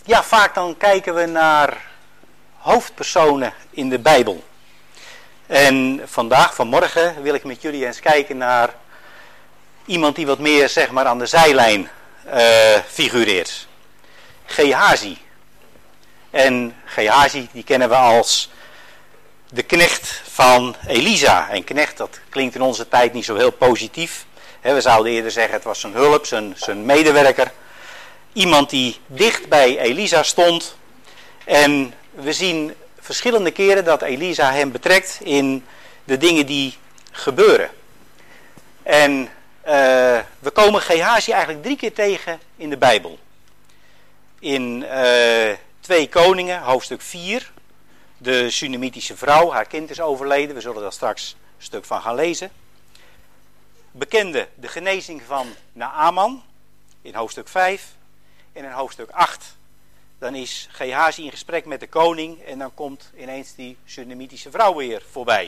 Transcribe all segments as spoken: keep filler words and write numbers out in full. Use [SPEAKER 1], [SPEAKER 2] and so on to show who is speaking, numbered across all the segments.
[SPEAKER 1] Ja, vaak dan kijken we naar hoofdpersonen in de Bijbel. En vandaag, vanmorgen, wil ik met jullie eens kijken naar iemand die wat meer zeg maar aan de zijlijn uh, figureert. Gehazi. En Gehazi, die kennen we als de knecht van Elisa. En knecht, dat klinkt in onze tijd niet zo heel positief. He, we zouden eerder zeggen, het was zijn hulp, zijn, zijn medewerker. Iemand die dicht bij Elisa stond. En we zien verschillende keren dat Elisa hem betrekt in de dingen die gebeuren. En uh, we komen Gehazi eigenlijk drie keer tegen in de Bijbel. In uh, twee Koningen, hoofdstuk vier. De Sunamitische vrouw, haar kind is overleden. We zullen daar straks een stuk van gaan lezen. Bekende de genezing van Naaman in hoofdstuk vijf. En in hoofdstuk acht, dan is Gehazi in gesprek met de koning en dan komt ineens die Sunamitische vrouw weer voorbij.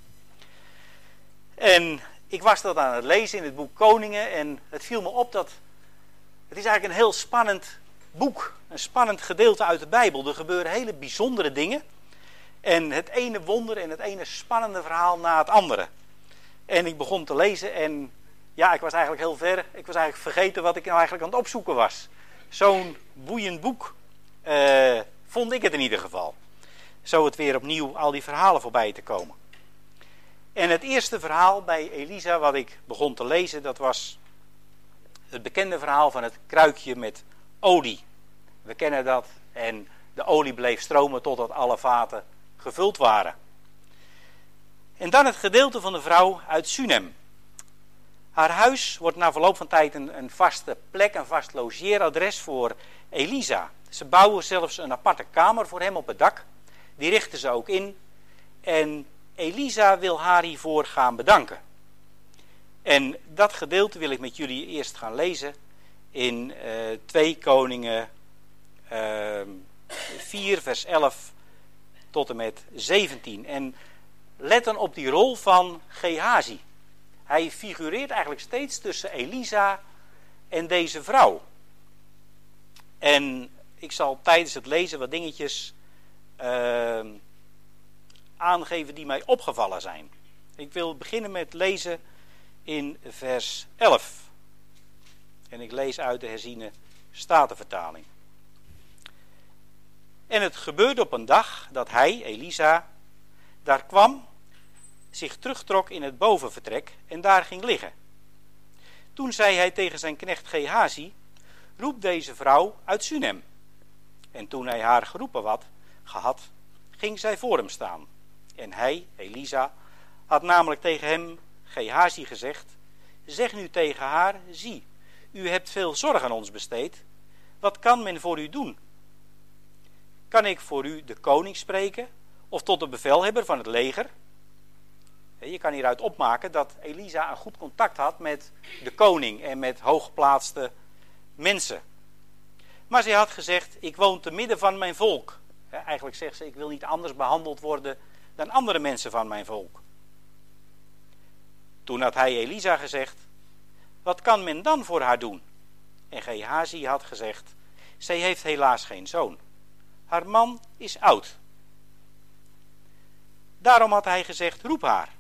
[SPEAKER 1] En ik was dat aan het lezen in het boek Koningen en het viel me op dat het is eigenlijk een heel spannend boek, een spannend gedeelte uit de Bijbel. Er gebeuren hele bijzondere dingen en het ene wonder en het ene spannende verhaal na het andere. En ik begon te lezen en ja, ik was eigenlijk heel ver, ik was eigenlijk vergeten wat ik nou eigenlijk aan het opzoeken was. Zo'n boeiend boek uh, vond ik het in ieder geval. Zo het weer opnieuw al die verhalen voorbij te komen. En het eerste verhaal bij Elisa wat ik begon te lezen, dat was het bekende verhaal van het kruikje met olie. We kennen dat en de olie bleef stromen totdat alle vaten gevuld waren. En dan het gedeelte van de vrouw uit Sunem. Haar huis wordt na verloop van tijd een, een vaste plek, een vast logeeradres voor Elisa. Ze bouwen zelfs een aparte kamer voor hem op het dak. Die richten ze ook in. En Elisa wil haar hiervoor gaan bedanken. En dat gedeelte wil ik met jullie eerst gaan lezen in uh, twee Koningen uh, vier vers elf tot en met zeventien. En let dan op die rol van Gehazi. Hij figureert eigenlijk steeds tussen Elisa en deze vrouw. En ik zal tijdens het lezen wat dingetjes uh, aangeven die mij opgevallen zijn. Ik wil beginnen met lezen in vers elf. En ik lees uit de herziene Statenvertaling. En het gebeurde op een dag dat hij, Elisa, daar kwam, zich terugtrok in het bovenvertrek en daar ging liggen. Toen zei hij tegen zijn knecht Gehazi, roep deze vrouw uit Sunem. En toen hij haar geroepen had, gehad, ging zij voor hem staan. En hij, Elisa, had namelijk tegen hem, Gehazi, gezegd, zeg nu tegen haar, zie, u hebt veel zorg aan ons besteed. Wat kan men voor u doen? Kan ik voor u de koning spreken, of tot de bevelhebber van het leger? Je kan hieruit opmaken dat Elisa een goed contact had met de koning en met hooggeplaatste mensen. Maar zij had gezegd, ik woon te midden van mijn volk. Eigenlijk zegt ze, ik wil niet anders behandeld worden dan andere mensen van mijn volk. Toen had hij Elisa gezegd, wat kan men dan voor haar doen? En Gehazi had gezegd, zij heeft helaas geen zoon. Haar man is oud. Daarom had hij gezegd, roep haar.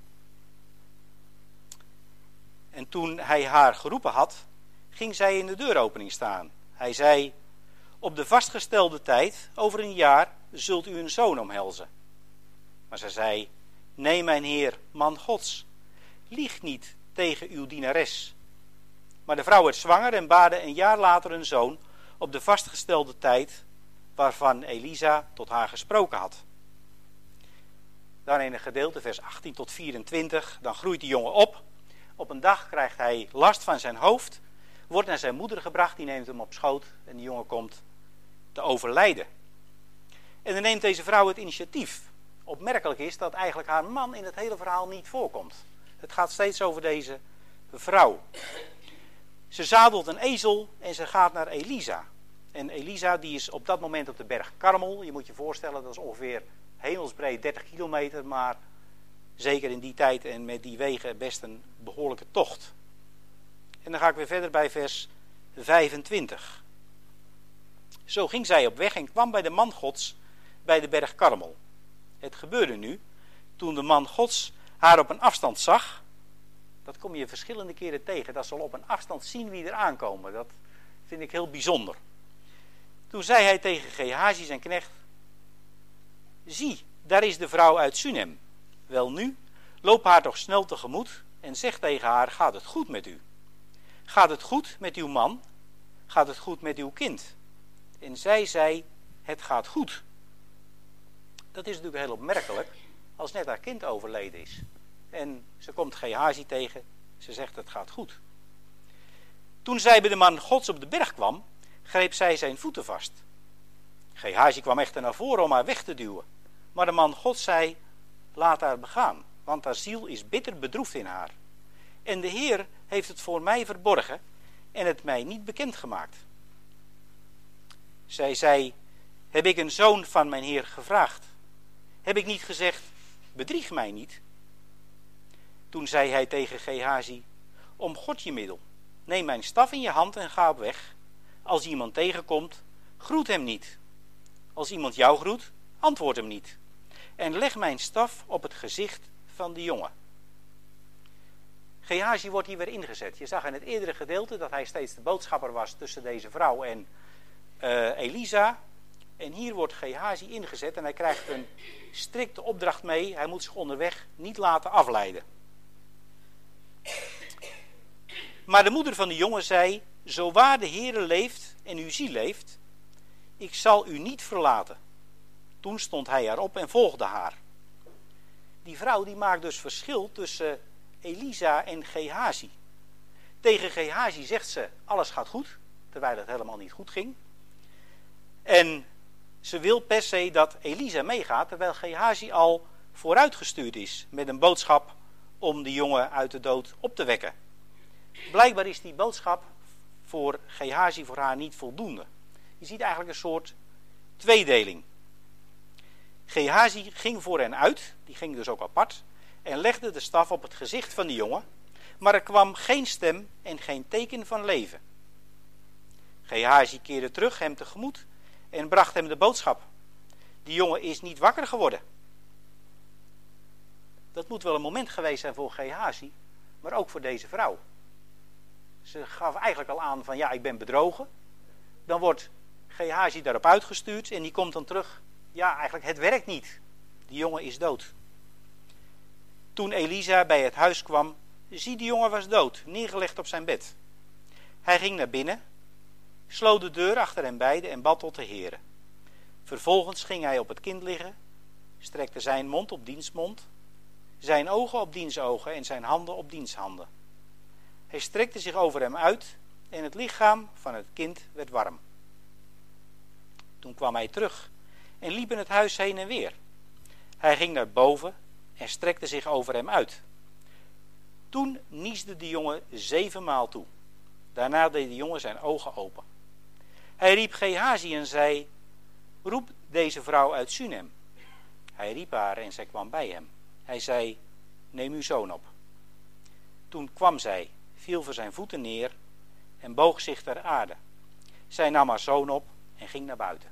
[SPEAKER 1] En toen hij haar geroepen had, ging zij in de deuropening staan. Hij zei, op de vastgestelde tijd, over een jaar, zult u een zoon omhelzen. Maar zij zei, nee mijn heer, man Gods, lieg niet tegen uw dienares. Maar de vrouw werd zwanger en baarde een jaar later een zoon op de vastgestelde tijd, waarvan Elisa tot haar gesproken had. Dan in een gedeelte, vers achttien tot vierentwintig, dan groeit de jongen op. Op een dag krijgt hij last van zijn hoofd, wordt naar zijn moeder gebracht, die neemt hem op schoot en die jongen komt te overlijden. En dan neemt deze vrouw het initiatief. Opmerkelijk is dat eigenlijk haar man in het hele verhaal niet voorkomt. Het gaat steeds over deze vrouw. Ze zadelt een ezel en ze gaat naar Elisa. En Elisa die is op dat moment op de berg Karmel. Je moet je voorstellen, dat is ongeveer hemelsbreed dertig kilometer, maar zeker in die tijd en met die wegen best een behoorlijke tocht. En dan ga ik weer verder bij vers vijfentwintig. Zo ging zij op weg en kwam bij de man Gods bij de berg Karmel. Het gebeurde nu, toen de man Gods haar op een afstand zag. Dat kom je verschillende keren tegen. Dat zal op een afstand zien wie er aankomen. Dat vind ik heel bijzonder. Toen zei hij tegen Gehazi zijn knecht: zie, daar is de vrouw uit Sunem. Wel nu, loop haar toch snel tegemoet en zeg tegen haar: gaat het goed met u? Gaat het goed met uw man? Gaat het goed met uw kind? En zij zei: het gaat goed. Dat is natuurlijk heel opmerkelijk als net haar kind overleden is. En ze komt Gehazi tegen, ze zegt: het gaat goed. Toen zij bij de man Gods op de berg kwam, greep zij zijn voeten vast. Gehazi kwam echter naar voren om haar weg te duwen. Maar de man Gods zei: laat haar begaan, want haar ziel is bitter bedroefd in haar. En de Heer heeft het voor mij verborgen en het mij niet bekendgemaakt. Zij zei: heb ik een zoon van mijn Heer gevraagd? Heb ik niet gezegd: bedrieg mij niet? Toen zei hij tegen Gehazi: om God je middel, neem mijn staf in je hand en ga op weg. Als iemand tegenkomt, groet hem niet. Als iemand jou groet, antwoord hem niet. En leg mijn staf op het gezicht van de jongen. Gehazi wordt hier weer ingezet. Je zag in het eerdere gedeelte dat hij steeds de boodschapper was tussen deze vrouw en uh, Elisa. En hier wordt Gehazi ingezet en hij krijgt een strikte opdracht mee. Hij moet zich onderweg niet laten afleiden. Maar de moeder van de jongen zei: zo waar de Heere leeft en uw ziel leeft, ik zal u niet verlaten. Toen stond hij erop en volgde haar. Die vrouw die maakt dus verschil tussen Elisa en Gehazi. Tegen Gehazi zegt ze: alles gaat goed, terwijl het helemaal niet goed ging. En ze wil per se dat Elisa meegaat, terwijl Gehazi al vooruitgestuurd is met een boodschap om de jongen uit de dood op te wekken. Blijkbaar is die boodschap voor Gehazi, voor haar, niet voldoende. Je ziet eigenlijk een soort tweedeling. Gehazi ging voor hen uit, die ging dus ook apart, en legde de staf op het gezicht van de jongen, maar er kwam geen stem en geen teken van leven. Gehazi keerde terug hem tegemoet en bracht hem de boodschap: die jongen is niet wakker geworden. Dat moet wel een moment geweest zijn voor Gehazi, maar ook voor deze vrouw. Ze gaf eigenlijk al aan van: ja, ik ben bedrogen. Dan wordt Gehazi daarop uitgestuurd en die komt dan terug: ja, eigenlijk het werkt niet. Die jongen is dood. Toen Elisa bij het huis kwam, zie, de jongen was dood, neergelegd op zijn bed. Hij ging naar binnen, sloot de deur achter hen beiden en bad tot de Heere. Vervolgens ging hij op het kind liggen, strekte zijn mond op diens mond, zijn ogen op diens ogen en zijn handen op diens handen. Hij strekte zich over hem uit en het lichaam van het kind werd warm. Toen kwam hij terug en liep in het huis heen en weer. Hij ging naar boven en strekte zich over hem uit. Toen niesde de jongen zevenmaal toe. Daarna deed de jongen zijn ogen open. Hij riep Gehazi en zei: roep deze vrouw uit Sunem. Hij riep haar en zij kwam bij hem. Hij zei: neem uw zoon op. Toen kwam zij, viel voor zijn voeten neer en boog zich ter aarde. Zij nam haar zoon op en ging naar buiten.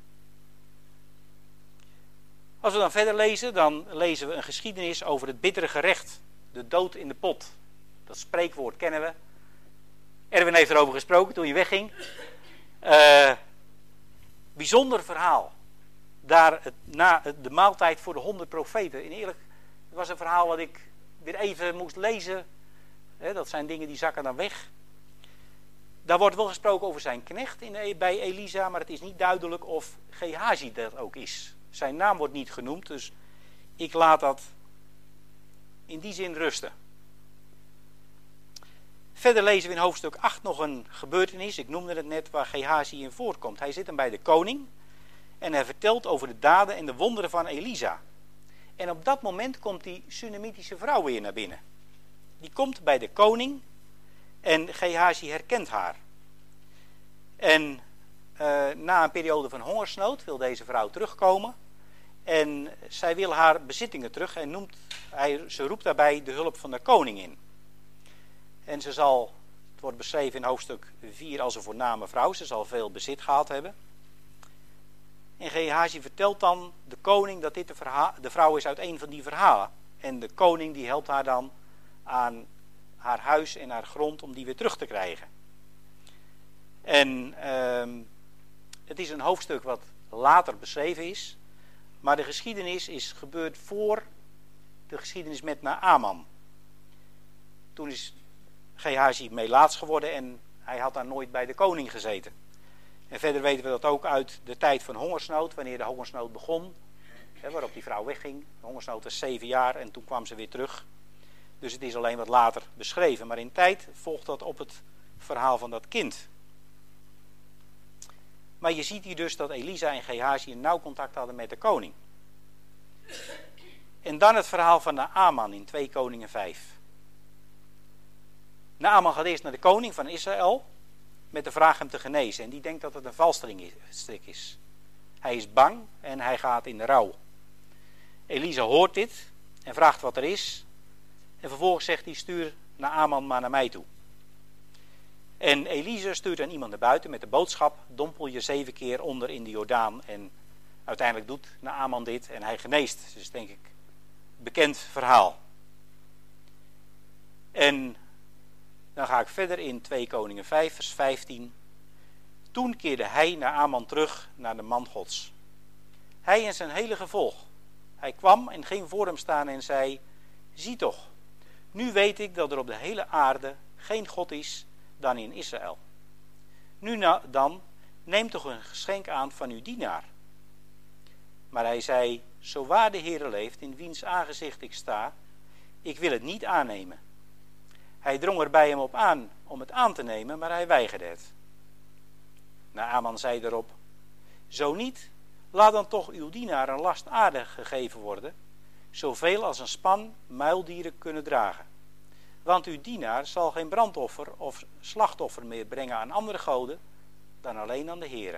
[SPEAKER 1] Als we dan verder lezen, dan lezen we een geschiedenis over het bittere gerecht. De dood in de pot. Dat spreekwoord kennen we. Erwin heeft erover gesproken toen hij wegging. Uh, bijzonder verhaal. Daar het, na de maaltijd voor de honderd profeten. En eerlijk, het was een verhaal wat ik weer even moest lezen. He, dat zijn dingen die zakken dan weg. Daar wordt wel gesproken over zijn knecht in, bij Elisa, maar het is niet duidelijk of Gehazi dat ook is. Zijn naam wordt niet genoemd, dus ik laat dat in die zin rusten. Verder lezen we in hoofdstuk acht nog een gebeurtenis, ik noemde het net, waar Gehazi in voorkomt. Hij zit dan bij de koning en hij vertelt over de daden en de wonderen van Elisa. En op dat moment komt die Sunamitische vrouw weer naar binnen. Die komt bij de koning en Gehazi herkent haar. En uh, na een periode van hongersnood wil deze vrouw terugkomen. En zij wil haar bezittingen terug en noemt, hij, ze roept daarbij de hulp van de koning in. En ze zal, het wordt beschreven in hoofdstuk vier als een voorname vrouw, ze zal veel bezit gehad hebben. Gehazi vertelt dan de koning dat dit de, verha- de vrouw is uit een van die verhalen. En de koning die helpt haar dan aan haar huis en haar grond om die weer terug te krijgen. En uh, het is een hoofdstuk wat later beschreven is. Maar de geschiedenis is gebeurd voor de geschiedenis met Naaman. Toen is Gehazi melaats geworden en hij had daar nooit bij de koning gezeten. En verder weten we dat ook uit de tijd van hongersnood, wanneer de hongersnood begon. Hè, waarop die vrouw wegging. De hongersnood was zeven jaar en toen kwam ze weer terug. Dus het is alleen wat later beschreven. Maar in tijd volgt dat op het verhaal van dat kind. Maar je ziet hier dus dat Elisa en Gehazi een nauw contact hadden met de koning. En dan het verhaal van Naaman in twee Koningen vijf. Naaman gaat eerst naar de koning van Israël met de vraag hem te genezen. En die denkt dat het een valstrik is. Hij is bang en hij gaat in de rouw. Elisa hoort dit en vraagt wat er is. En vervolgens zegt hij, stuur Naaman maar naar mij toe. En Elisa stuurt dan iemand naar buiten met de boodschap, dompel je zeven keer onder in de Jordaan. En uiteindelijk doet Naaman dit en hij geneest. Dat is denk ik een bekend verhaal. En dan ga ik verder in twee Koningen vijf, vers vijftien. Toen keerde hij Naaman terug naar de man Gods. Hij en zijn hele gevolg. Hij kwam en ging voor hem staan en zei, zie toch, nu weet ik dat er op de hele aarde geen God is dan in Israël. Nu na, dan, neem toch een geschenk aan van uw dienaar. Maar hij zei, zo waar de Heere leeft, in wiens aangezicht ik sta, ik wil het niet aannemen. Hij drong er bij hem op aan om het aan te nemen, maar hij weigerde het. Naaman zei daarop, zo niet, laat dan toch uw dienaar een last aarde gegeven worden, zoveel als een span muildieren kunnen dragen. Want uw dienaar zal geen brandoffer of slachtoffer meer brengen aan andere goden dan alleen aan de Heere.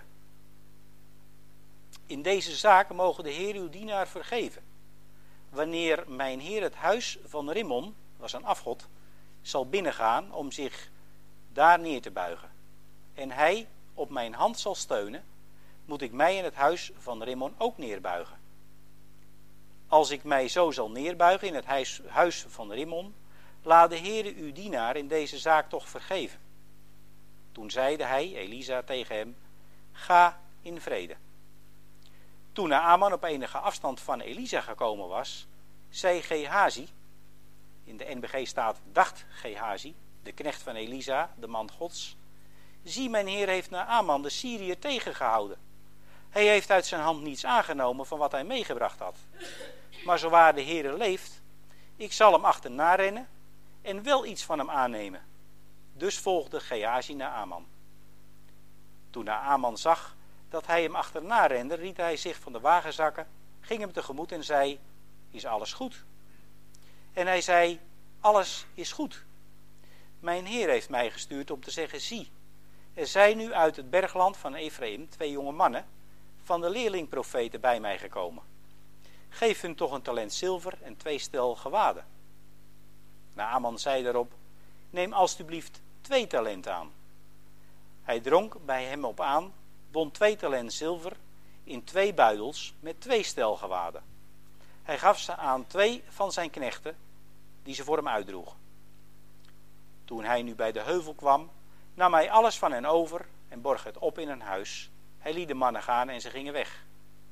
[SPEAKER 1] In deze zaken mogen de Heer uw dienaar vergeven. Wanneer mijn Heer het huis van Rimmon, was een afgod, zal binnengaan om zich daar neer te buigen. En hij op mijn hand zal steunen, moet ik mij in het huis van Rimmon ook neerbuigen. Als ik mij zo zal neerbuigen in het huis, huis van Rimmon, laat de Heere uw dienaar in deze zaak toch vergeven. Toen zeide hij, Elisa, tegen hem, ga in vrede. Toen Naaman op enige afstand van Elisa gekomen was, zei Gehazi, in de N B G staat, dacht Gehazi, de knecht van Elisa, de man Gods, zie, mijn heer heeft Naaman de Syriër tegengehouden. Hij heeft uit zijn hand niets aangenomen van wat hij meegebracht had. Maar zowaar de Heere leeft, ik zal hem achterna rennen en wel iets van hem aannemen. Dus volgde Gehazi Naaman. Toen Naaman zag dat hij hem achterna rende, liet hij zich van de wagen zakken, ging hem tegemoet en zei, is alles goed? En hij zei, alles is goed. Mijn heer heeft mij gestuurd om te zeggen, zie, er zijn nu uit het bergland van Ephraim twee jonge mannen van de leerlingprofeten bij mij gekomen. Geef hun toch een talent zilver en twee stel gewaden. Naaman zei daarop, neem alstublieft twee talent aan. Hij dronk bij hem op aan, won twee talent zilver in twee buidels met twee stel gewaden. Hij gaf ze aan twee van zijn knechten, die ze voor hem uitdroegen. Toen hij nu bij de heuvel kwam, nam hij alles van hen over en borg het op in een huis. Hij liet de mannen gaan en ze gingen weg.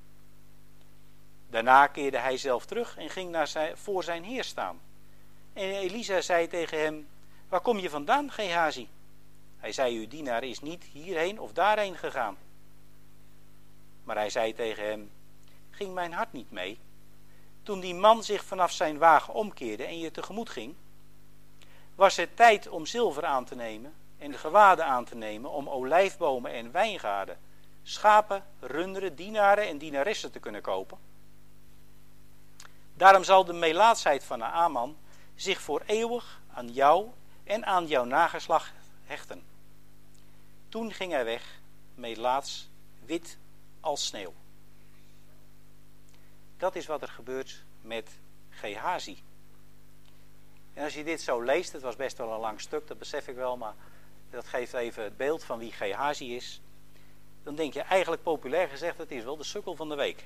[SPEAKER 1] Daarna keerde hij zelf terug en ging naar zijn, voor zijn heer staan. En Elisa zei tegen hem, waar kom je vandaan, Gehazi? Hij zei, uw dienaar is niet hierheen of daarheen gegaan. Maar hij zei tegen hem, ging mijn hart niet mee? Toen die man zich vanaf zijn wagen omkeerde en je tegemoet ging, was het tijd om zilver aan te nemen en de gewaden aan te nemen om olijfbomen en wijngaarden, schapen, runderen, dienaren en dienaressen te kunnen kopen. Daarom zal de melaatsheid van Naaman zich voor eeuwig aan jou en aan jouw nageslacht hechten. Toen ging hij weg, melaats, wit als sneeuw. Dat is wat er gebeurt met Gehazi. En als je dit zo leest, het was best wel een lang stuk, dat besef ik wel, maar dat geeft even het beeld van wie Gehazi is. dan denk je eigenlijk populair gezegd, het is wel de sukkel van de week.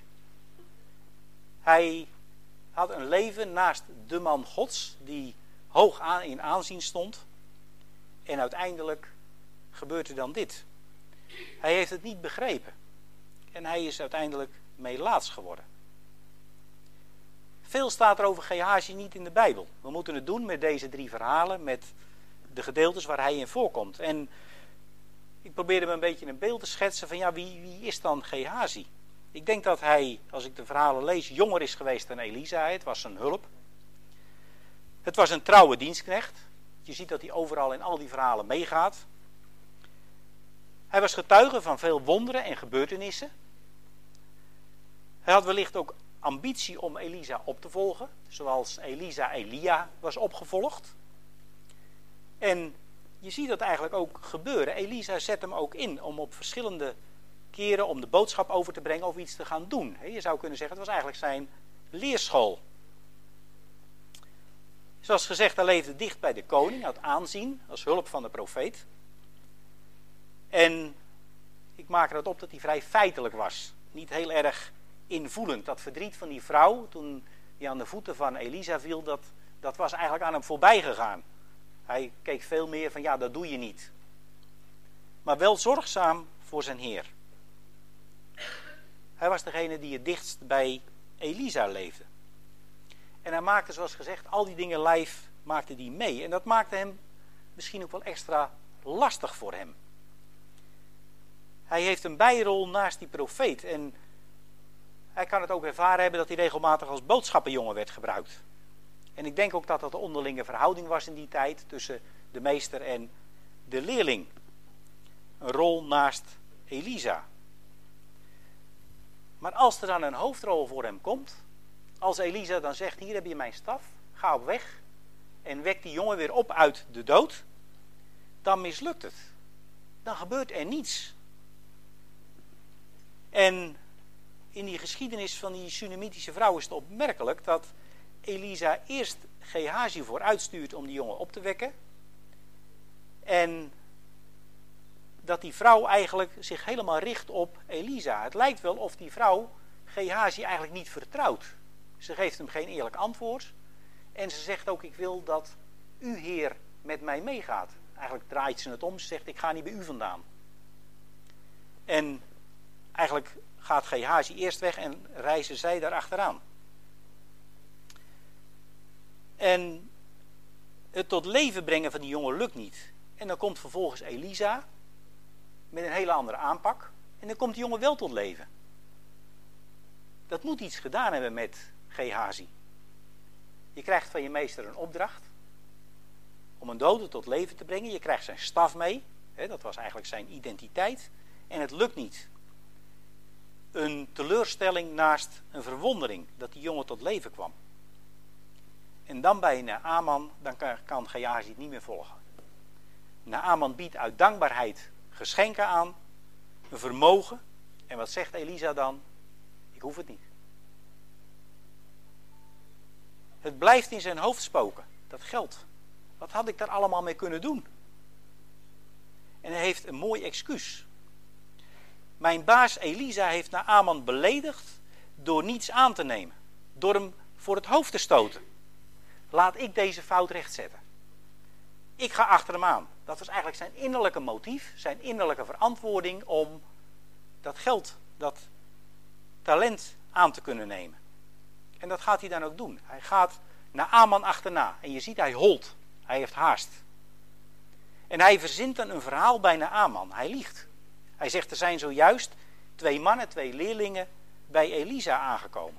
[SPEAKER 1] Hij had een leven naast de man Gods, die hoog aan, in aanzien stond. En uiteindelijk gebeurt er dan dit. Hij heeft het niet begrepen. En hij is uiteindelijk melaats geworden. Veel staat er over Gehazi niet in de Bijbel. We moeten het doen met deze drie verhalen, met de gedeeltes waar hij in voorkomt. En ik probeerde me een beetje een beeld te schetsen van ja, wie, wie is dan Gehazi? Ik denk dat hij, als ik de verhalen lees, jonger is geweest dan Elisa. Het was zijn hulp. Het was een trouwe dienstknecht. Je ziet dat hij overal in al die verhalen meegaat. Hij was getuige van veel wonderen en gebeurtenissen. Hij had wellicht ook ambitie om Elisa op te volgen, zoals Elisa Elia was opgevolgd. En je ziet dat eigenlijk ook gebeuren. Elisa zet hem ook in om op verschillende keren om de boodschap over te brengen of iets te gaan doen. Je zou kunnen zeggen, het was eigenlijk zijn leerschool. Zoals gezegd, hij leefde dicht bij de koning, had aanzien als hulp van de profeet. En ik maak er het op dat hij vrij feitelijk was. Niet heel erg invoelend. Dat verdriet van die vrouw, toen hij aan de voeten van Elisa viel, dat, dat was eigenlijk aan hem voorbij gegaan. Hij keek veel meer van, ja, dat doe je niet. Maar wel zorgzaam voor zijn Heer. Hij was degene die het dichtst bij Elisa leefde. En hij maakte, zoals gezegd, al die dingen live maakte hij mee. En dat maakte hem misschien ook wel extra lastig voor hem. Hij heeft een bijrol naast die profeet. En hij kan het ook ervaren hebben dat hij regelmatig als boodschappenjongen werd gebruikt. En ik denk ook dat dat de onderlinge verhouding was in die tijd tussen de meester en de leerling. Een rol naast Elisa. Maar als er dan een hoofdrol voor hem komt, als Elisa dan zegt, hier heb je mijn staf, ga op weg en wek die jongen weer op uit de dood, dan mislukt het. Dan gebeurt er niets. En in die geschiedenis van die Sunamitische vrouw is het opmerkelijk dat Elisa eerst Gehazi vooruitstuurt om die jongen op te wekken. En dat die vrouw eigenlijk zich helemaal richt op Elisa. Het lijkt wel of die vrouw Gehazi eigenlijk niet vertrouwt. Ze geeft hem geen eerlijk antwoord. En ze zegt ook, ik wil dat u, Heer, met mij meegaat. Eigenlijk draait ze het om. Ze zegt, ik ga niet bij u vandaan. En eigenlijk gaat Gehazi eerst weg en reizen zij daar achteraan. En het tot leven brengen van die jongen lukt niet. En dan komt vervolgens Elisa met een hele andere aanpak. En dan komt die jongen wel tot leven. Dat moet iets gedaan hebben met Gehazi. Je krijgt van je meester een opdracht om een dode tot leven te brengen. Je krijgt zijn staf mee. Hè, dat was eigenlijk zijn identiteit. En het lukt niet. Een teleurstelling naast een verwondering dat die jongen tot leven kwam. En dan bij Naaman, dan kan, kan Gehazi het niet meer volgen. Naaman biedt uit dankbaarheid geschenken aan, een vermogen. En wat zegt Elisa dan? Ik hoef het niet. Het blijft in zijn hoofd spoken, dat geld. Wat had ik daar allemaal mee kunnen doen? En hij heeft een mooi excuus. Mijn baas Elisa heeft Naaman beledigd door niets aan te nemen. Door hem voor het hoofd te stoten. Laat ik deze fout rechtzetten. Ik ga achter hem aan. Dat was eigenlijk zijn innerlijke motief, zijn innerlijke verantwoording om dat geld, dat talent aan te kunnen nemen. En dat gaat hij dan ook doen. Hij gaat Naaman achterna. En je ziet, hij holt. Hij heeft haast. En hij verzint dan een verhaal bij Naaman. Hij liegt. Hij zegt, er zijn zojuist twee mannen, twee leerlingen bij Elisa aangekomen.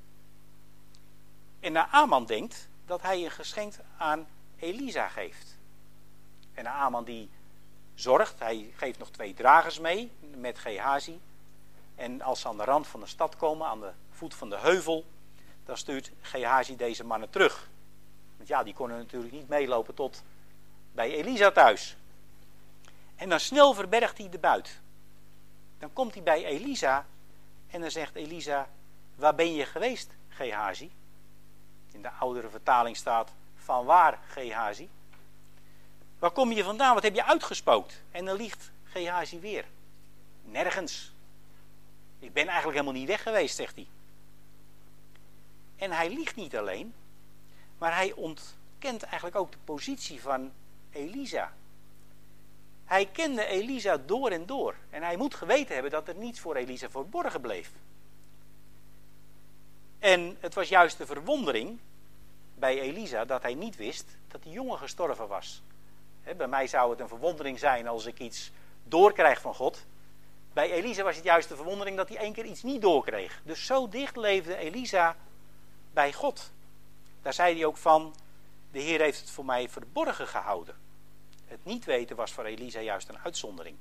[SPEAKER 1] En Naaman denkt dat hij een geschenk aan Elisa geeft. En Naaman die zorgt, hij geeft nog twee dragers mee met Gehazi. En als ze aan de rand van de stad komen, aan de voet van de heuvel, dan stuurt Gehazi deze mannen terug. Want ja, die konden natuurlijk niet meelopen tot bij Elisa thuis. En dan snel verbergt hij de buit. Dan komt hij bij Elisa en dan zegt Elisa, waar ben je geweest, Gehazi? In de oudere vertaling staat, van waar, Gehazi? Waar kom je vandaan? Wat heb je uitgespookt? En dan liegt Gehazi weer. Nergens. Ik ben eigenlijk helemaal niet weg geweest, zegt hij. En hij liegt niet alleen, maar hij ontkent eigenlijk ook de positie van Elisa. Hij kende Elisa door en door. En hij moet geweten hebben dat er niets voor Elisa verborgen bleef. En het was juist de verwondering bij Elisa dat hij niet wist dat die jongen gestorven was. He, bij mij zou het een verwondering zijn als ik iets doorkrijg van God. Bij Elisa was het juist de verwondering dat hij één keer iets niet doorkreeg. Dus zo dicht leefde Elisa bij God. Daar zei hij ook van, de Heer heeft het voor mij verborgen gehouden. Het niet weten was voor Elisa juist een uitzondering.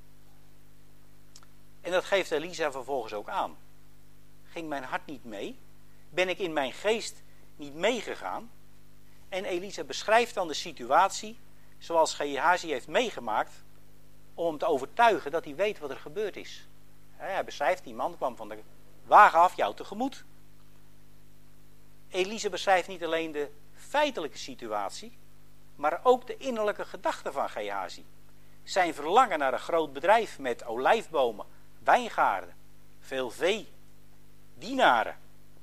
[SPEAKER 1] En dat geeft Elisa vervolgens ook aan. Ging mijn hart niet mee? Ben ik in mijn geest niet meegegaan? En Elisa beschrijft dan de situatie zoals Gehazi heeft meegemaakt, om hem te overtuigen dat hij weet wat er gebeurd is. Hij beschrijft, die man kwam van de wagen af jou tegemoet. Elisa beschrijft niet alleen de feitelijke situatie, maar ook de innerlijke gedachten van Gehazi. Zijn verlangen naar een groot bedrijf met olijfbomen, wijngaarden, veel vee, dienaren.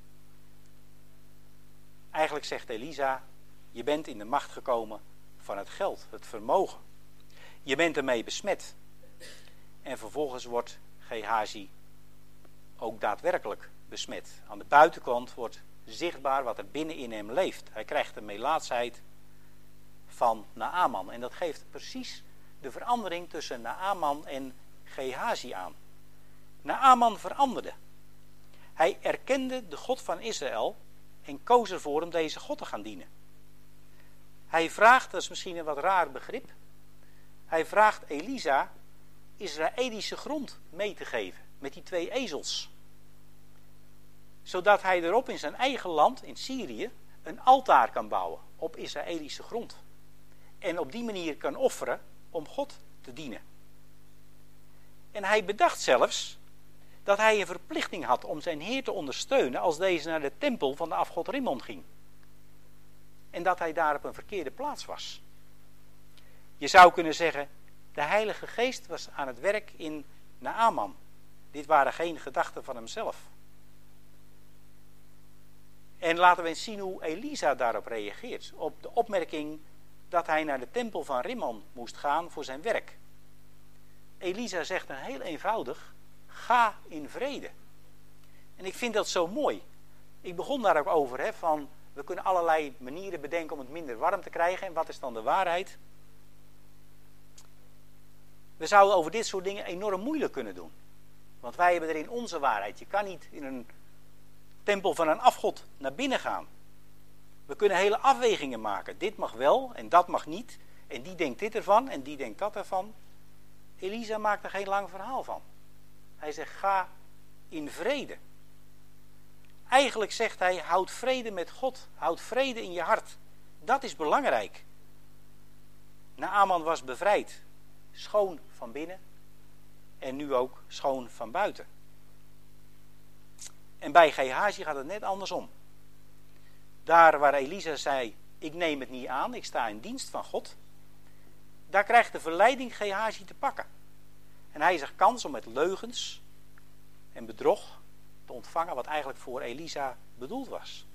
[SPEAKER 1] Eigenlijk zegt Elisa, je bent in de macht gekomen van het geld, het vermogen. Je bent ermee besmet. En vervolgens wordt Gehazi ook daadwerkelijk besmet. Aan de buitenkant wordt zichtbaar wat er binnenin hem leeft. Hij krijgt de melaatsheid van Naaman. En dat geeft precies de verandering tussen Naaman en Gehazi aan. Naaman veranderde. Hij erkende de God van Israël en koos ervoor om deze God te gaan dienen. Hij vraagt, dat is misschien een wat raar begrip, hij vraagt Elisa Israëlische grond mee te geven met die twee ezels. Zodat hij erop in zijn eigen land, in Syrië, een altaar kan bouwen op Israëlische grond. En op die manier kan offeren om God te dienen. En hij bedacht zelfs dat hij een verplichting had om zijn Heer te ondersteunen als deze naar de tempel van de afgod Rimmon ging. En dat hij daar op een verkeerde plaats was. Je zou kunnen zeggen, de Heilige Geest was aan het werk in Naaman. Dit waren geen gedachten van hemzelf. En laten we eens zien hoe Elisa daarop reageert. Op de opmerking dat hij naar de tempel van Rimmon moest gaan voor zijn werk. Elisa zegt dan heel eenvoudig, ga in vrede. En ik vind dat zo mooi. Ik begon daar ook over, hè, van we kunnen allerlei manieren bedenken om het minder warm te krijgen. En wat is dan de waarheid? We zouden over dit soort dingen enorm moeilijk kunnen doen. Want wij hebben erin onze waarheid. Je kan niet in een tempel van een afgod naar binnen gaan. We kunnen hele afwegingen maken. Dit mag wel en dat mag niet. En die denkt dit ervan en die denkt dat ervan. Elisa maakt er geen lang verhaal van. Hij zegt, ga in vrede. Eigenlijk zegt hij, houd vrede met God. Houd vrede in je hart. Dat is belangrijk. Naaman was bevrijd. Schoon van binnen. En nu ook schoon van buiten. En bij Gehazi gaat het net andersom. Daar waar Elisa zei, ik neem het niet aan, ik sta in dienst van God. Daar krijgt de verleiding Gehazi te pakken. En hij zegt kans om met leugens en bedrog te ontvangen wat eigenlijk voor Elisa bedoeld was.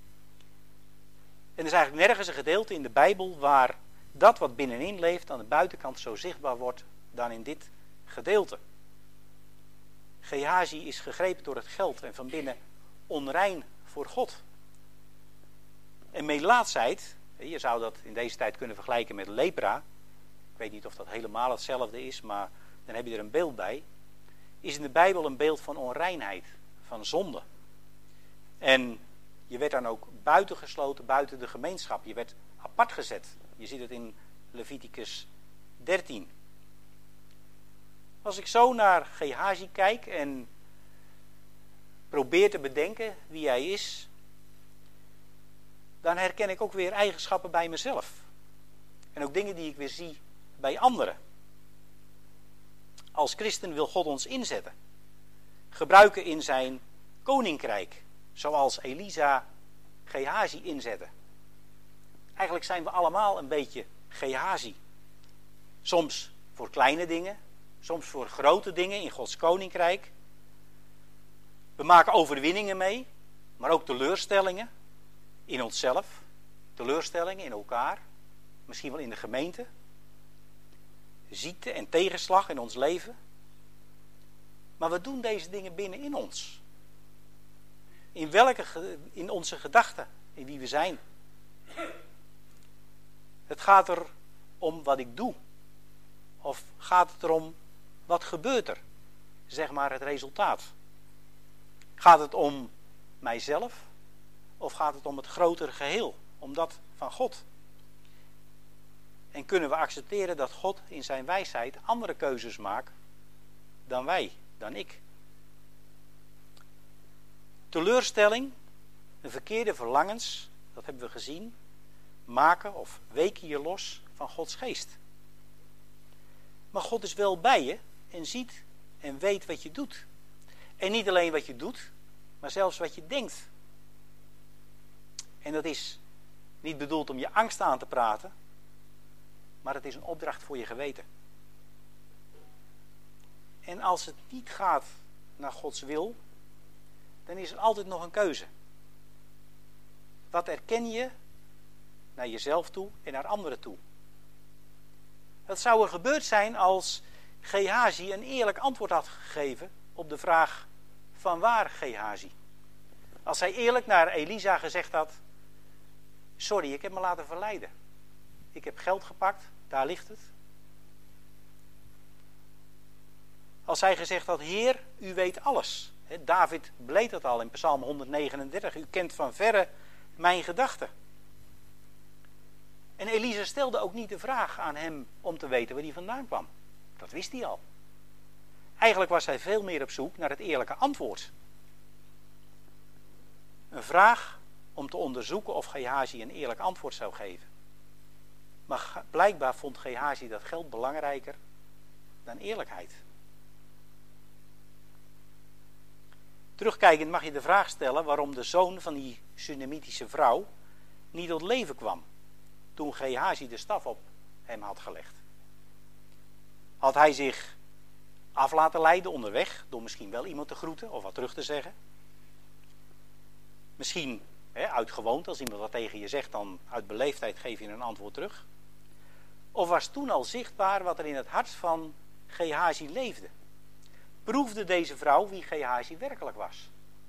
[SPEAKER 1] En er is eigenlijk nergens een gedeelte in de Bijbel waar dat wat binnenin leeft aan de buitenkant zo zichtbaar wordt dan in dit gedeelte. Gehazi is gegrepen door het geld en van binnen onrein voor God. En melaatsheid, je zou dat in deze tijd kunnen vergelijken met lepra. Ik weet niet of dat helemaal hetzelfde is, maar dan heb je er een beeld bij. Is in de Bijbel een beeld van onreinheid, van zonde. En je werd dan ook buitengesloten, buiten de gemeenschap. Je werd apart gezet. Je ziet het in Leviticus dertien. Als ik zo naar Gehazi kijk en probeer te bedenken wie hij is, dan herken ik ook weer eigenschappen bij mezelf. En ook dingen die ik weer zie bij anderen. Als christen wil God ons inzetten. Gebruiken in zijn koninkrijk. Zoals Elisa Gehazi inzette. Eigenlijk zijn we allemaal een beetje Gehazi. Soms voor kleine dingen. soms voor grote dingen in Gods koninkrijk. We maken overwinningen mee, maar ook teleurstellingen in onszelf, teleurstellingen in elkaar, misschien wel in de gemeente, ziekte en tegenslag in ons leven. Maar we doen deze dingen binnen in ons. In welke, in onze gedachten, in wie we zijn. Het gaat er om wat ik doe. Of gaat het erom wat gebeurt er? Zeg maar het resultaat. Gaat het om mijzelf? Of gaat het om het grotere geheel? Om dat van God? En kunnen we accepteren dat God in zijn wijsheid andere keuzes maakt dan wij, dan ik? Teleurstelling, een verkeerde verlangens, dat hebben we gezien, maken of weken je los van Gods geest. Maar God is wel bij je en ziet en weet wat je doet. En niet alleen wat je doet, maar zelfs wat je denkt. En dat is niet bedoeld om je angst aan te praten, maar het is een opdracht voor je geweten. En als het niet gaat naar Gods wil, dan is er altijd nog een keuze. Wat erken je naar jezelf toe en naar anderen toe? Het zou er gebeurd zijn als Gehazi een eerlijk antwoord had gegeven op de vraag: van waar, Gehazi? Als hij eerlijk naar Elisa gezegd had: sorry, ik heb me laten verleiden. Ik heb geld gepakt, daar ligt het. Als hij gezegd had: Heer, u weet alles. He, David beleed dat al in Psalm honderdnegenendertig. U kent van verre mijn gedachten. En Elisa stelde ook niet de vraag aan hem om te weten waar hij vandaan kwam. Dat wist hij al. Eigenlijk was hij veel meer op zoek naar het eerlijke antwoord. Een vraag om te onderzoeken of Gehazi een eerlijk antwoord zou geven. Maar blijkbaar vond Gehazi dat geld belangrijker dan eerlijkheid. Terugkijkend mag je de vraag stellen waarom de zoon van die Sunamitische vrouw niet tot leven kwam toen Gehazi de staf op hem had gelegd. Had hij zich af laten leiden onderweg door misschien wel iemand te groeten of wat terug te zeggen? Misschien hè, uit gewoonte, als iemand wat tegen je zegt, dan uit beleefdheid geef je een antwoord terug. Of was toen al zichtbaar wat er in het hart van Gehazi leefde? Proefde deze vrouw wie Gehazi werkelijk was?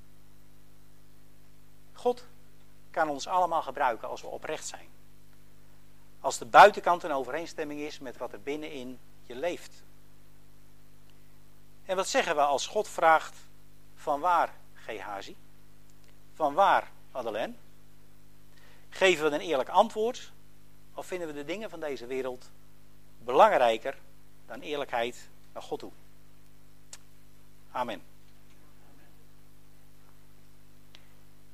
[SPEAKER 1] God kan ons allemaal gebruiken als we oprecht zijn. Als de buitenkant in overeenstemming is met wat er binnenin je leeft. En wat zeggen we als God vraagt: van waar, Gehazi? Van waar, Madeleine? Geven we een eerlijk antwoord? Of vinden we de dingen van deze wereld belangrijker dan eerlijkheid naar God toe? Amen.